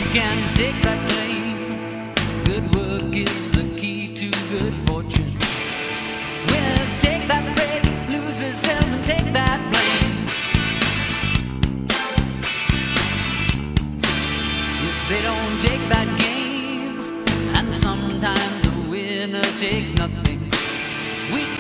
weekends take that blame. Good work is the key to good fortune. Winners take that praise, losers seldom take that blame. If they don't take that game, and sometimes a winner takes nothing.